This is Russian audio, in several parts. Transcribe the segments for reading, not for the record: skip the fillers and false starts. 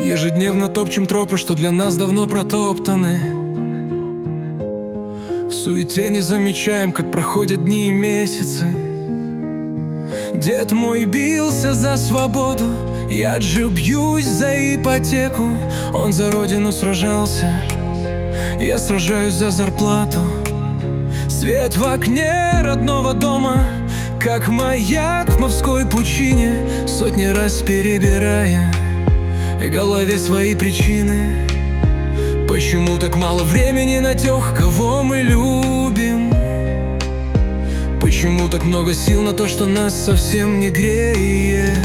Ежедневно топчем тропы, что для нас давно протоптаны. В суете не замечаем, как проходят дни и месяцы. Дед мой бился за свободу, я же бьюсь за ипотеку. Он за родину сражался, я сражаюсь за зарплату. Свет в окне родного дома, как маяк в морской пучине, сотни раз перебирая в голове свои причины. Почему так мало времени на тех, кого мы любим? Почему так много сил на то, что нас совсем не греет?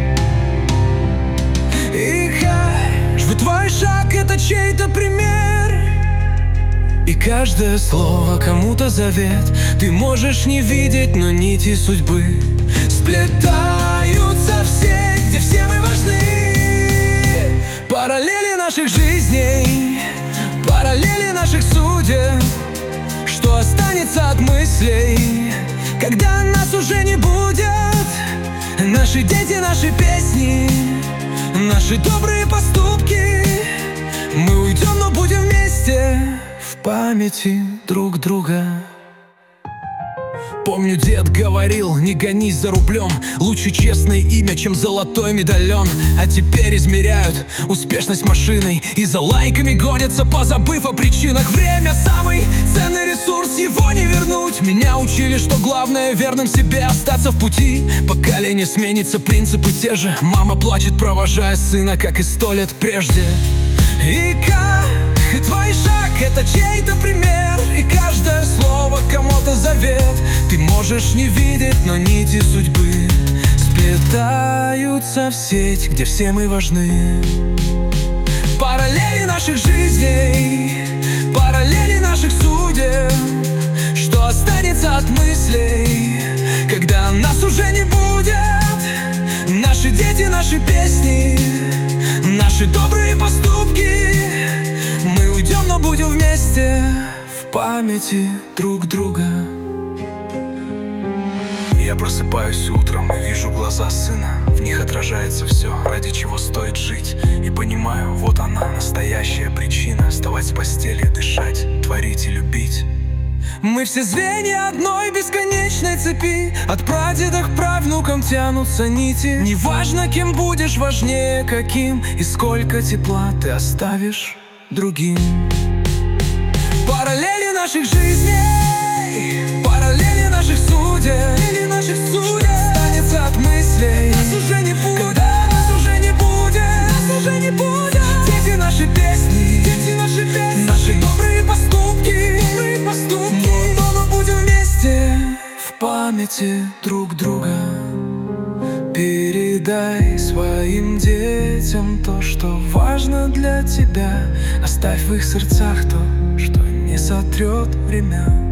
И каждый твой шаг — это чей-то пример, и каждое слово кому-то завет. Ты можешь не видеть, но нити судьбы сплетаются все, где все мы важны. Параллели наших жизней, параллели наших судеб. Что останется от мыслей, когда нас уже не будет? Наши дети, наши песни, наши добрые поступки. Мы уйдем, но будем вместе в памяти друг друга. Помню, дед говорил: не гонись за рублем, лучше честное имя, чем золотой медальон. А теперь измеряют успешность машиной и за лайками гонятся, позабыв о причинах. Время — самый ценный ресурс, его не вернуть. Меня учили, что главное — верным себе остаться в пути. Поколение сменится, принципы те же. Мама плачет, провожая сына, как и 100 лет прежде. И как твой шаг — это чей-то пример, и каждое слово кому-то завет. Ты можешь не видеть, но нити судьбы сплетаются в сеть, где все мы важны. Параллели наших жизней, параллели наших судеб. Что останется от мыслей, когда нас уже не будет? Наши дети, наши песни, наши добрые поступки. Мы уйдем, но будем вместе в памяти друг друга. Я просыпаюсь утром и вижу глаза сына. В них отражается все, ради чего стоит жить. И понимаю, вот она, настоящая причина. вставать с постели, дышать, творить и любить. Мы все звенья одной бесконечной цепи. От прадеда к правнукам тянутся нити. Неважно, кем будешь, важнее каким. И сколько тепла ты оставишь другим. Параллели наших жизней, параллели наших судеб, останется от мыслей. Нас уже не будет, когда нас уже не будет, нас уже не будет. Дети наши песни, наши добрые поступки, но будем вместе в памяти друг друга. Передай своим детям то, что важно для тебя. Оставь в их сердцах то, что не сотрет время.